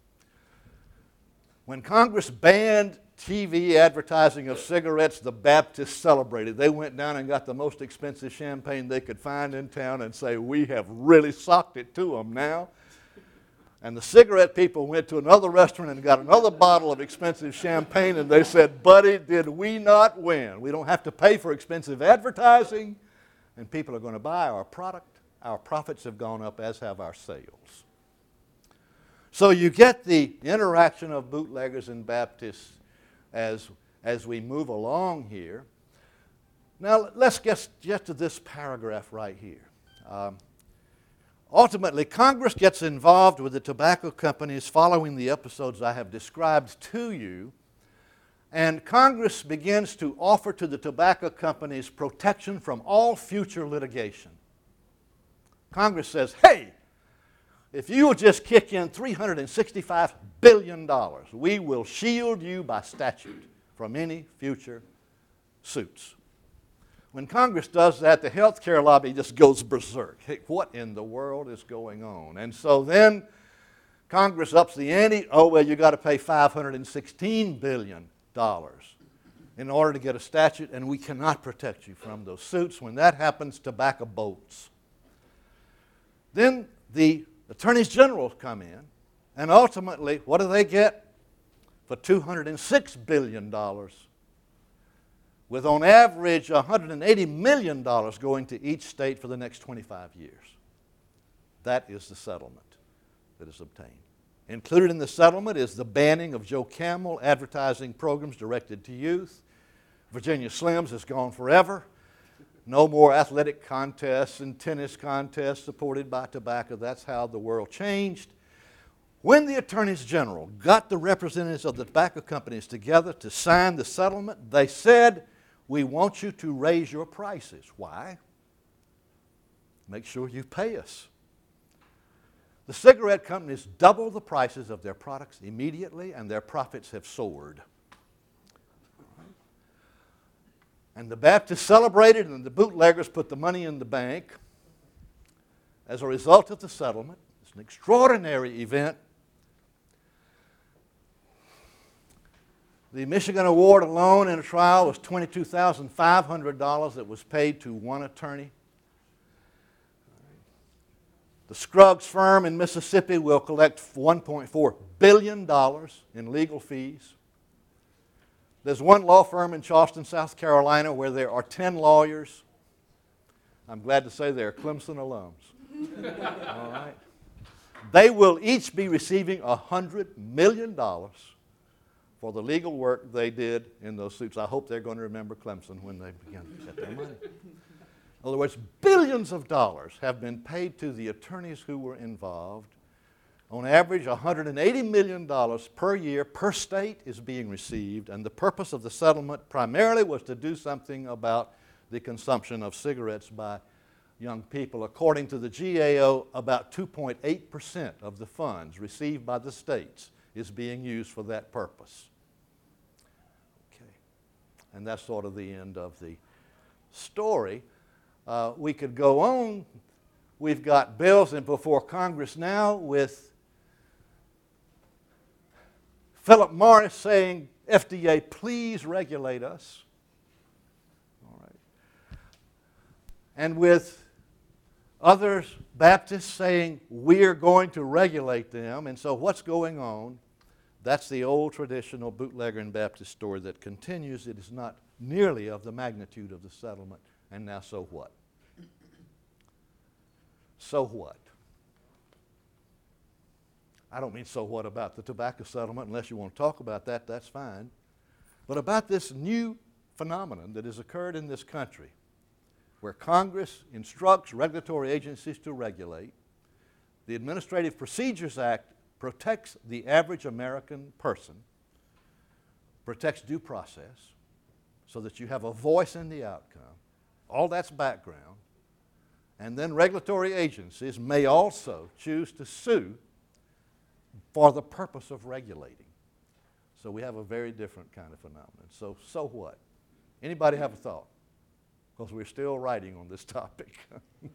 When Congress banned TV advertising of cigarettes, the Baptists celebrated. They went down and got the most expensive champagne they could find in town and say, we have really socked it to them now. And the cigarette people went to another restaurant and got another bottle of expensive champagne, and they said, buddy, did we not win? We don't have to pay for expensive advertising, and people are going to buy our product. Our profits have gone up, as have our sales. So you get the interaction of bootleggers and Baptists as we move along here. Now let's get to this paragraph right here. Ultimately, Congress gets involved with the tobacco companies following the episodes I have described to you, and Congress begins to offer to the tobacco companies protection from all future litigation. Congress says, hey, if you will just kick in $365 billion, we will shield you by statute from any future suits. When Congress does that, the healthcare lobby just goes berserk. Hey, what in the world is going on? And so then Congress ups the ante. Oh, well, you've got to pay $516 billion in order to get a statute, and we cannot protect you from those suits. When that happens, tobacco bolts. Then the attorneys general come in, and ultimately, what do they get? For $206 billion, with on average $180 million going to each state for the next 25 years. That is the settlement that is obtained. Included in the settlement is the banning of Joe Camel advertising programs directed to youth. Virginia Slims is gone forever. No more athletic contests and tennis contests supported by tobacco. That's how the world changed. When the attorneys general got the representatives of the tobacco companies together to sign the settlement, they said, we want you to raise your prices. Why? Make sure you pay us. The cigarette companies doubled the prices of their products immediately, and their profits have soared. And the Baptists celebrated, and the bootleggers put the money in the bank. As a result of the settlement, it's an extraordinary event. The Michigan award alone in a trial was $22,500 that was paid to one attorney. The Scruggs firm in Mississippi will collect $1.4 billion in legal fees. There's one law firm in Charleston, South Carolina, where there are 10 lawyers. I'm glad to say they're Clemson alums. All right. They will each be receiving $100 million for the legal work they did in those suits. I hope they're going to remember Clemson when they begin to get their money. In other words, billions of dollars have been paid to the attorneys who were involved. On average, $180 million per year per state is being received, and the purpose of the settlement primarily was to do something about the consumption of cigarettes by young people. According to the GAO, about 2.8% of the funds received by the states is being used for that purpose. Okay. And that's sort of the end of the story. We could go on. We've got bills before Congress now with Philip Morris saying, FDA, please regulate us. All right. And with others, Baptists saying, we're going to regulate them. And so what's going on? That's the old traditional bootlegger and Baptist story that continues. It is not nearly of the magnitude of the settlement. And now so what? So what? I don't mean so what about the tobacco settlement. Unless you want to talk about that, that's fine. But about this new phenomenon that has occurred in this country where Congress instructs regulatory agencies to regulate. The Administrative Procedures Act protects the average American person, protects due process so that you have a voice in the outcome. All that's background. And then regulatory agencies may also choose to sue for the purpose of regulating. So we have a very different kind of phenomenon. So what? Anybody have a thought? Because we're still writing on this topic. In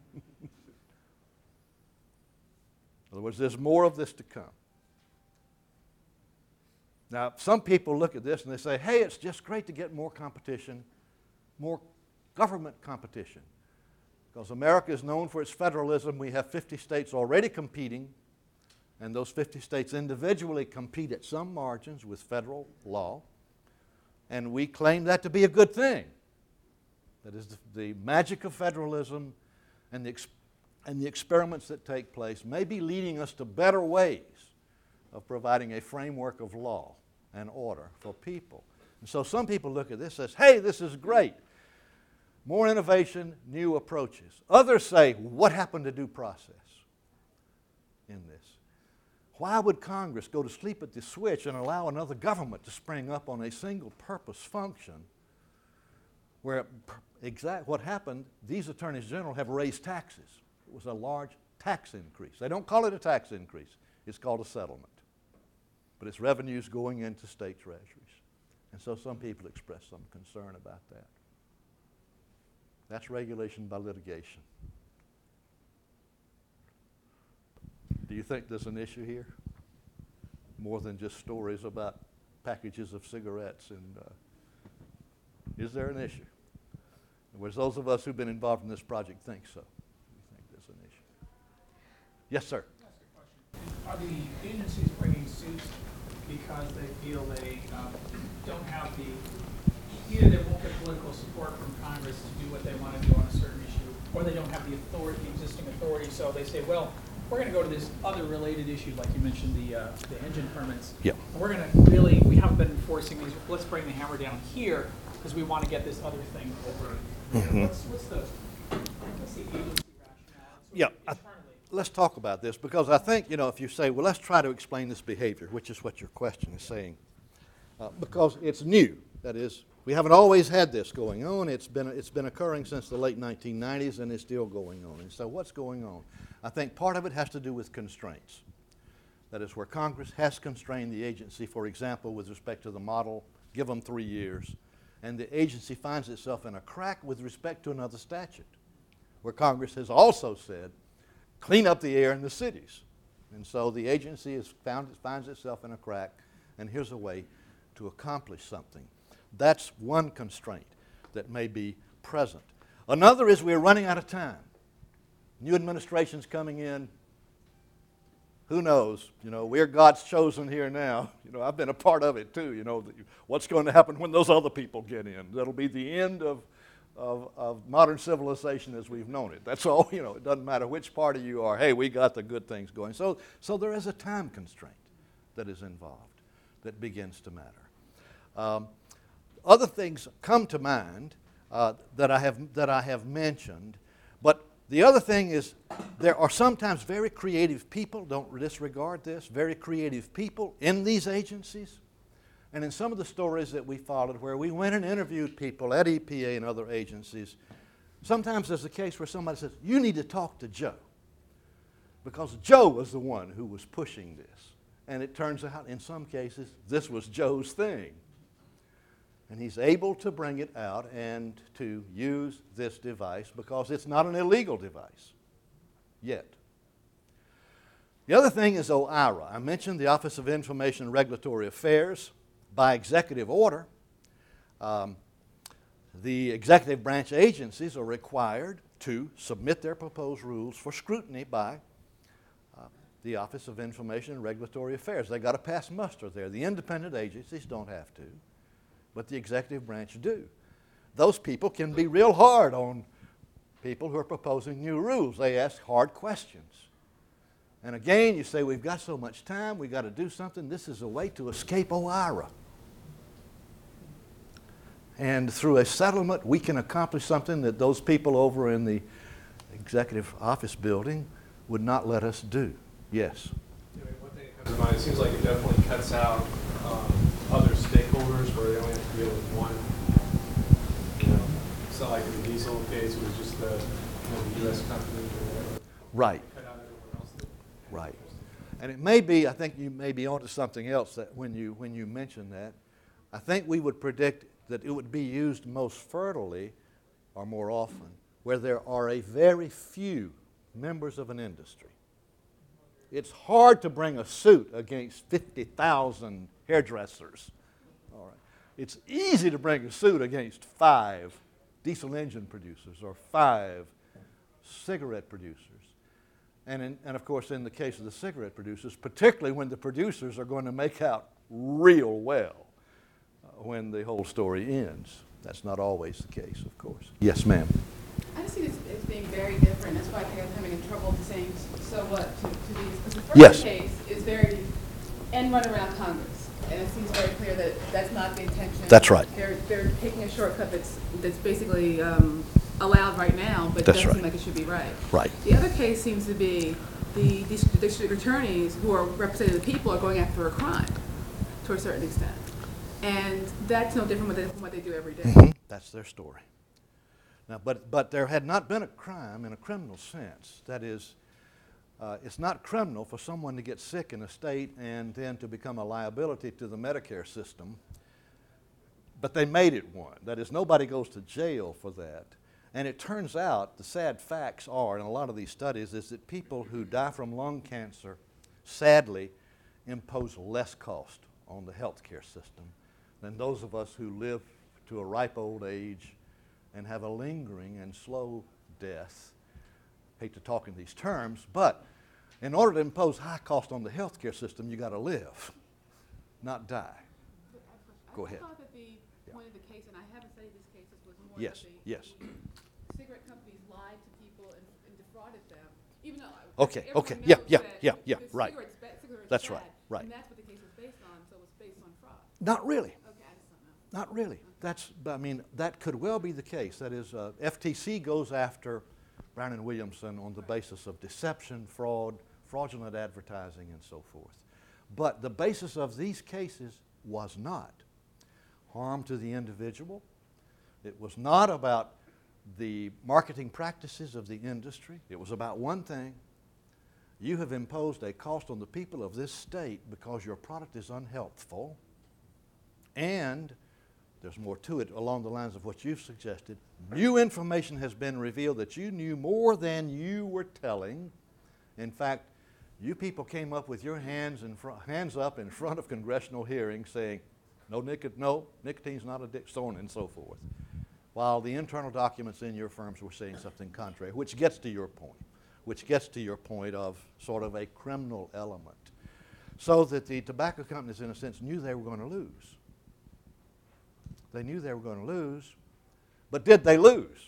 other words, there's more of this to come. Now, some people look at this and they say, hey, it's just great to get more competition, more government competition. Because America is known for its federalism. We have 50 states already competing, and those 50 states individually compete at some margins with federal law, and we claim that to be a good thing. That is, the magic of federalism and the experiments that take place may be leading us to better ways of providing a framework of law and order for people. And so some people look at this and say, hey, this is great. More innovation, new approaches. Others say, what happened to due process in this? Why would Congress go to sleep at the switch and allow another government to spring up on a single purpose function where what happened, these attorneys general have raised taxes. It was a large tax increase. They don't call it a tax increase. It's called a settlement. But it's revenues going into state treasuries. And so some people express some concern about that. That's regulation by litigation. Do you think there's an issue here? More than just stories about packages of cigarettes? And is there an issue? Whereas those of us who've been involved in this project think so. We think there's an issue. Yes, sir. Are the agencies bringing suits because they feel they don't have either they won't get political support from Congress to do what they want to do on a certain issue, or they don't have the authority, the existing authority, so they say, well, we're going to go to this other related issue, like you mentioned, the engine permits. Yep. And we're going to we haven't been enforcing these, let's bring the hammer down here, because we want to get this other thing over. Mm-hmm. What's the agency rationale? Yeah. Internally. Let's talk about this, because I think, if you say, well, let's try to explain this behavior, which is what your question is saying, because it's new. That is, we haven't always had this going on. It's been occurring since the late 1990s, and it's still going on. And so what's going on? I think part of it has to do with constraints. That is, where Congress has constrained the agency, for example, with respect to the model, give them 3 years, and the agency finds itself in a crack with respect to another statute, where Congress has also said, clean up the air in the cities. And so the agency finds itself in a crack, and here's a way to accomplish something. That's one constraint that may be present. Another is we're running out of time. New administration's coming in. Who knows? We're God's chosen here now. I've been a part of it too. What's going to happen when those other people get in? That'll be the end of modern civilization as we've known it. That's all. It doesn't matter which party you are. Hey, we got the good things going. So there is a time constraint that is involved that begins to matter. Other things come to mind that I have mentioned, but the other thing is there are sometimes very creative people, don't disregard this, very creative people in these agencies. And in some of the stories that we followed where we went and interviewed people at EPA and other agencies, sometimes there's a case where somebody says, you need to talk to Joe, because Joe was the one who was pushing this. And it turns out in some cases this was Joe's thing. And he's able to bring it out and to use this device because it's not an illegal device yet. The other thing is OIRA. I mentioned the Office of Information and Regulatory Affairs. By executive order, the executive branch agencies are required to submit their proposed rules for scrutiny by the Office of Information and Regulatory Affairs. They've got to pass muster there. The independent agencies don't have to, but the executive branch do. Those people can be real hard on people who are proposing new rules. They ask hard questions. And again, you say, we've got so much time, we've got to do something. This is a way to escape OIRA. And through a settlement, we can accomplish something that those people over in the executive office building would not let us do. Yes? One thing that comes to mind, it seems like it definitely cuts out other stakeholders where they only have to deal with one. It's not like in the diesel case, it was just the the US companies or whatever. Right. Cut out everyone else that. Right. And it may be, I think you may be onto something else that when you mention that, I think we would predict that it would be used most fertily or more often where there are a very few members of an industry. It's hard to bring a suit against 50,000 hairdressers. All right. It's easy to bring a suit against 5 diesel engine producers or 5 cigarette producers. And of course, in the case of the cigarette producers, particularly when the producers are going to make out real well when the whole story ends. That's not always the case, of course. Yes, ma'am. I just see this as being very different. That's why I think I'm having trouble saying so what to these. Because the first Yes. case is very end run around Congress. And it seems very clear that that's not the intention. That's right. They're taking a shortcut that's basically allowed right now, but That's doesn't right. seem like it should be right. Right. The other case seems to be the district attorneys who are representing the people are going after a crime to a certain extent. And that's no different from what they do every day. Mhm. That's their story. Now, but there had not been a crime in a criminal sense. That is, it's not criminal for someone to get sick in a state and then to become a liability to the Medicare system, but they made it one. That is, nobody goes to jail for that. And it turns out, the sad facts are, in a lot of these studies, is that people who die from lung cancer, sadly, impose less cost on the healthcare system than those of us who live to a ripe old age and have a lingering and slow death. Hate to talk in these terms, but in order to impose high cost on the healthcare system, you got to live, not die. Go ahead. I thought that the point of the case, and I haven't studied this case, this was more Yes, that yes. the cigarette companies lied to people and defrauded them, even though Okay, everyone okay, knows yeah, that yeah, the right. cigarettes That's bad, right, right. And that's what the case was based on, so it was based on fraud. Not really. Okay, I just don't know. Not really. I mean, that could well be the case. That is, FTC goes after Brown and Williamson on the basis of deception, fraud, fraudulent advertising, and so forth. But the basis of these cases was not harm to the individual. It was not about the marketing practices of the industry. It was about one thing. You have imposed a cost on the people of this state because your product is unhealthful, and there's more to it along the lines of what you've suggested. New information has been revealed that you knew more than you were telling. In fact, you people came up with your hands up in front of congressional hearings saying, no, nicotine's not addictive, so on and so forth, while the internal documents in your firms were saying something contrary, which gets to your point of sort of a criminal element. So that the tobacco companies, in a sense, knew they were going to lose. They knew they were going to lose, but did they lose?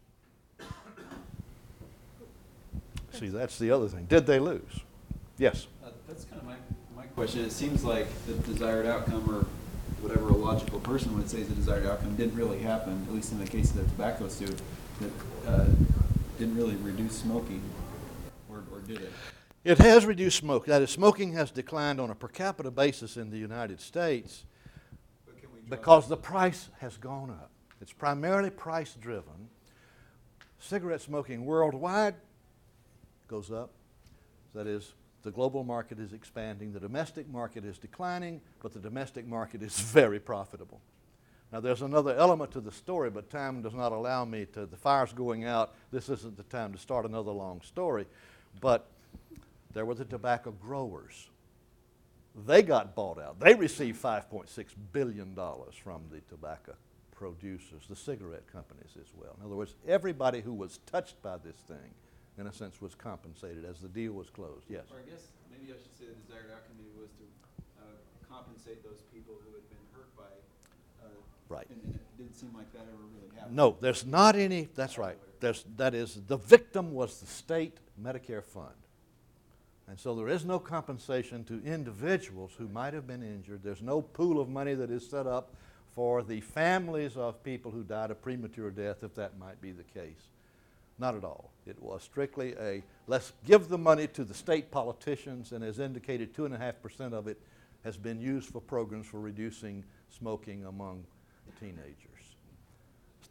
See, that's the other thing. Did they lose? Yes. That's kind of my question. It seems like the desired outcome, or whatever a logical person would say is the desired outcome, didn't really happen, at least in the case of the tobacco suit, that didn't really reduce smoking, or did it? It has reduced smoke. That is, smoking has declined on a per capita basis in the United States But can we draw because the price has gone up. It's primarily price driven. Cigarette smoking worldwide goes up. That is, the global market is expanding. The domestic market is declining, but the domestic market is very profitable. Now, there's another element to the story, but time does not allow me to. The fire's going out. This isn't the time to start another long story. But there were the tobacco growers. They got bought out. They received $5.6 billion from the tobacco producers, the cigarette companies as well. In other words, everybody who was touched by this thing, in a sense, was compensated as the deal was closed. Yes? Or I guess maybe I should say the desired outcome maybe was to compensate those people who had been hurt by. Right. And it didn't seem like that ever really happened. No, there's not any, that's right. That is, the victim was the state Medicare fund. And so there is no compensation to individuals who might have been injured. There's no pool of money that is set up for the families of people who died a premature death, if that might be the case. Not at all. It was strictly a, let's give the money to the state politicians, and as indicated, 2.5% of it has been used for programs for reducing smoking among teenagers.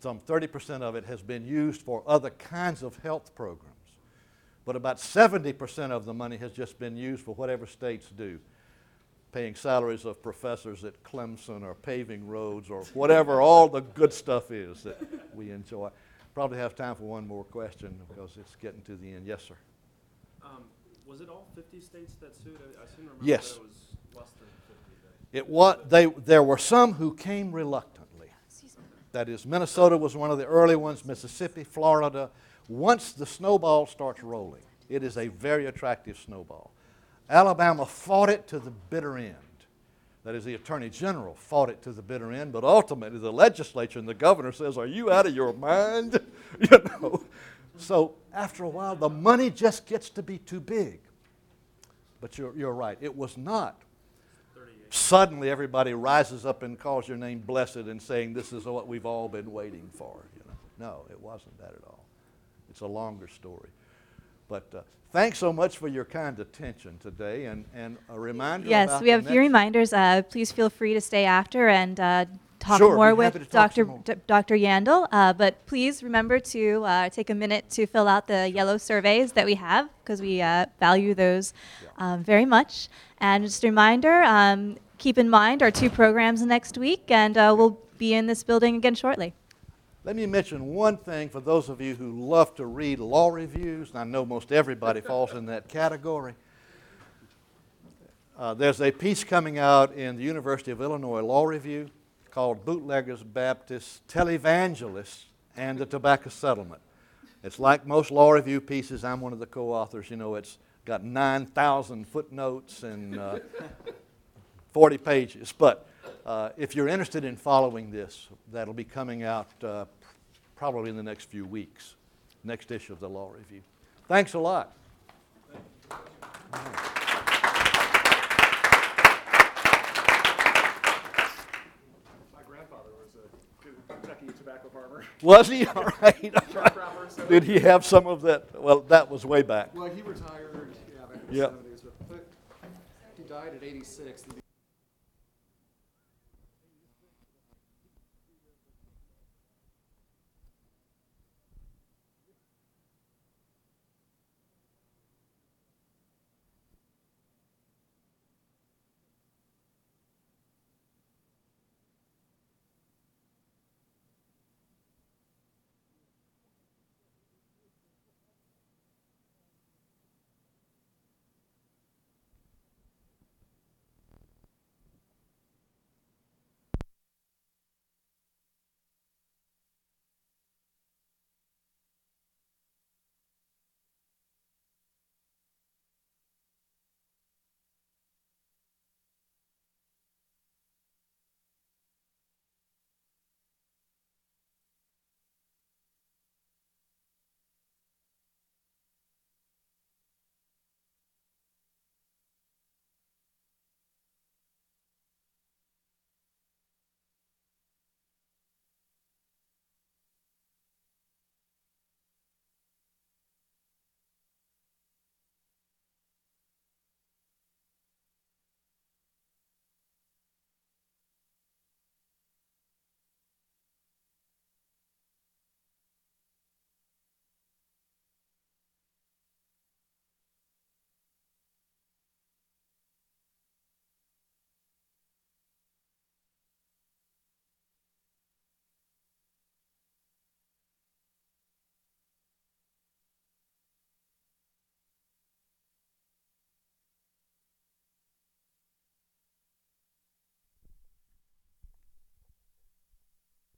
some 30% of it has been used for other kinds of health programs. But about 70% of the money has just been used for whatever states do, paying salaries of professors at Clemson or paving roads or whatever all the good stuff is that we enjoy. Probably have time for one more question because it's getting to the end. Yes, sir. Was it all 50 states that sued? I seem to remember Yes. that it was less than 50. There were some who came reluctantly. That is, Minnesota was one of the early ones, Mississippi, Florida. Once the snowball starts rolling, it is a very attractive snowball. Alabama fought it to the bitter end. That is, the Attorney General fought it to the bitter end, but ultimately the legislature and the governor says, "Are you out of your mind?" You know. So after a while, the money just gets to be too big. But you're right. It was not. Suddenly everybody rises up and calls your name blessed and saying, "This is what we've all been waiting for." You know. No, it wasn't that at all. It's a longer story. But thanks so much for your kind attention today, and a reminder Yes, about we have a the few next- reminders. Please feel free to stay after and talk Sure, more be happy with to talk some Dr. more. Dr. Yandel. But please remember to take a minute to fill out the yellow surveys that we have, because we value those very much. And just a reminder, keep in mind our 2 programs next week, and we'll be in this building again shortly. Let me mention one thing for those of you who love to read law reviews, and I know most everybody falls in that category. There's a piece coming out in the University of Illinois Law Review called Bootleggers, Baptists, Televangelists, and the Tobacco Settlement. It's like most law review pieces. I'm one of the co-authors. You know, it's got 9,000 footnotes and 40 pages. But if you're interested in following this, that'll be coming out probably in the next few weeks, next issue of the Law Review. Thanks a lot. My grandfather was a good Kentucky tobacco farmer. Was he? All right. All right. Did he have some of that? Well, that was way back. Well, he retired, yeah, back in the Yep. 70s, but he died at 86.